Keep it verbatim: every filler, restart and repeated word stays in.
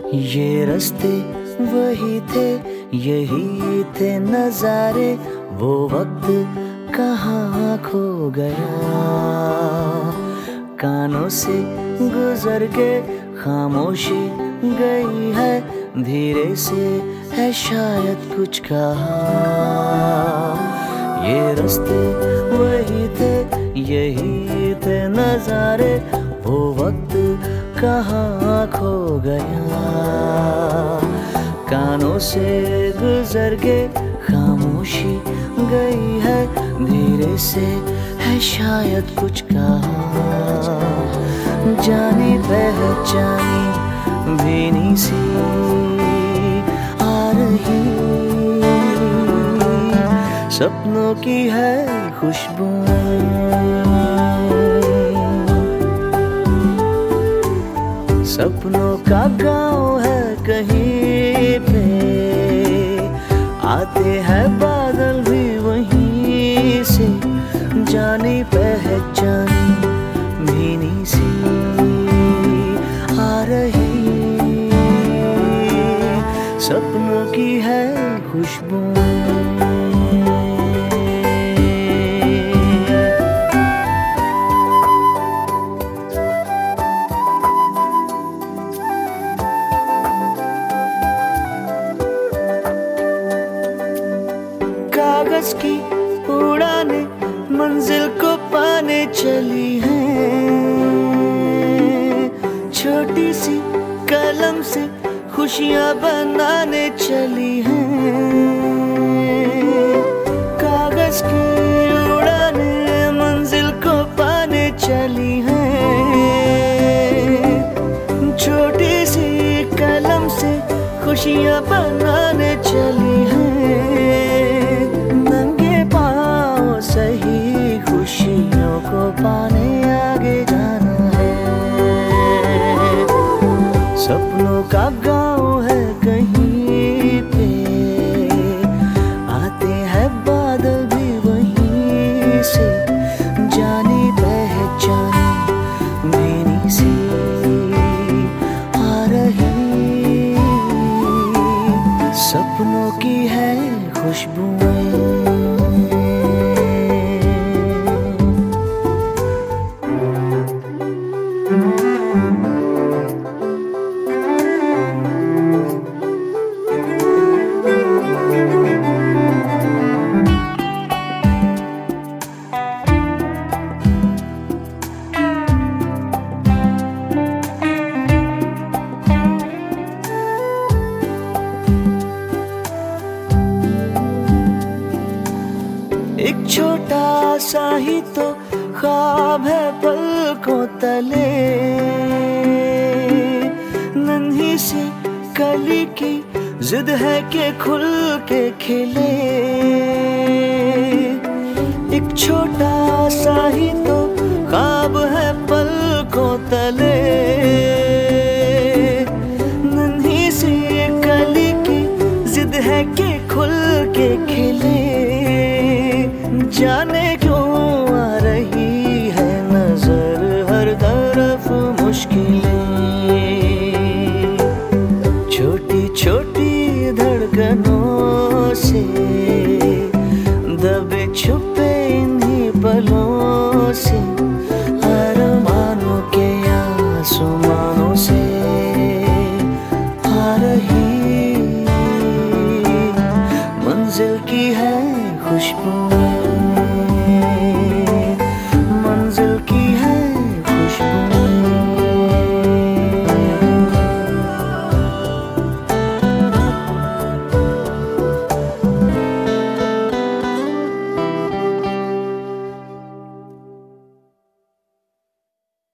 ये रास्ते वही थे, यही थे नजारे, वो वक्त कहाँ खो गया। कानों से गुजर के खामोशी गई है, धीरे से है शायद कुछ कहा। ये रास्ते वही थे, यही थे नजारे, वो वक्त कहाँ खो गया। कानों से गुजर के खामोशी गई है, धीरे से है शायद कुछ कहा। जानी पहचानी भीनी सी आ रही, सपनों की है खुशबू। सपनों का गाँव है कहीं पे, आते हैं बादल भी वहीं से। जानी पहचानी भीनी सी आ रही, सपनों की है खुशबू। कागज की उड़ाने मंजिल को पाने चली हैं, छोटी सी कलम से खुशियां बनाने चली हैं। कागज की उड़ाने मंजिल को पाने चली हैं, छोटी सी कलम से खुशियां बनाने चली हैं। सही खुशियों को पाने आगे जाना है। सपनों का गाँव है कहीं पे, आते हैं बादल भी वहीं से। जानी पहचानी भीनी सी आ रही, सपनों की है खुशबुएं। एक छोटा सा ही तो ख्वाब है पलकों तले, नन्ही सी कली की जिद है कि खुल के खिले। एक छोटा सा ही तो ख्वाब है पलकों तले, नन्ही सी कली की जिद है कि खुल के खिले। जाने